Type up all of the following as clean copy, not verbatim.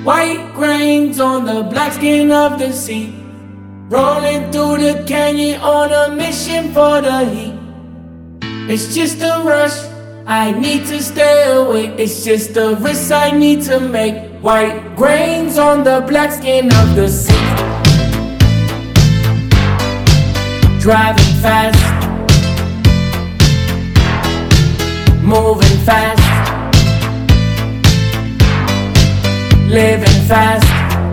White grains on the black skin of the sea. Rolling through the canyon on a mission for the heat. It's just a rush, I need to stay awake. It's just a risk I need to make. White grains on the black skin of the sea. Driving fast, moving fast, living fast,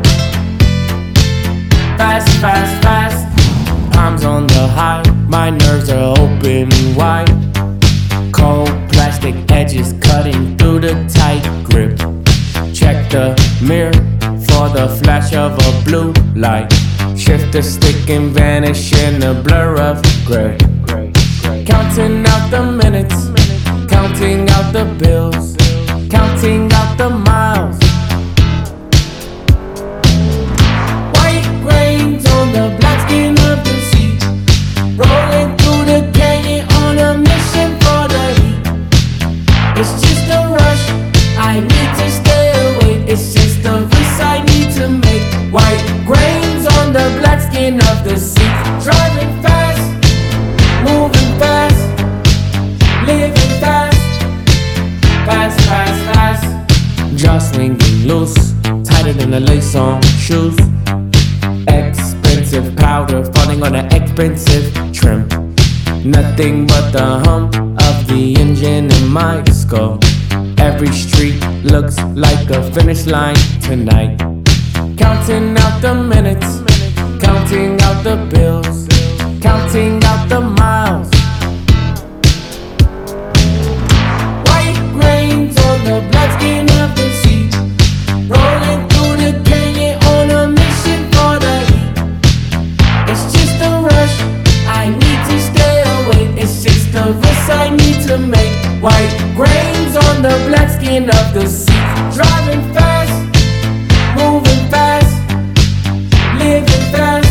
fast, fast, fast. Arms on the high, my nerves are open wide. Cold plastic edges cutting through the tight grip. Check the mirror for the flash of a blue light. Shift the stick and vanish in the blur of gray. Counting out the minutes, counting out the bills, counting out the miles. White grains on the black skin of the sea. Rolling through the canyon on a mission for the heat. It's just a rush, I need to stay awake. It's just a risk I need to make. White grains on the black skin of the sea. Driving fast, moving fast, living fast, fast, fast, fast. Jaw swinging loose, tighter than the lace on shoes. Expensive powder falling on an expensive trim. Nothing but the hum of the engine in my skull. Every street looks like a finish line tonight. Counting out the minutes, counting out the bills, counting out the miles. White grains on the black skin of the sea. Rolling through the canyon on a mission for the heat. It's just a rush, I need to stay awake. It's just a risk I need to make. White grains on the black skin of the sea. Driving fast, moving fast, living fast.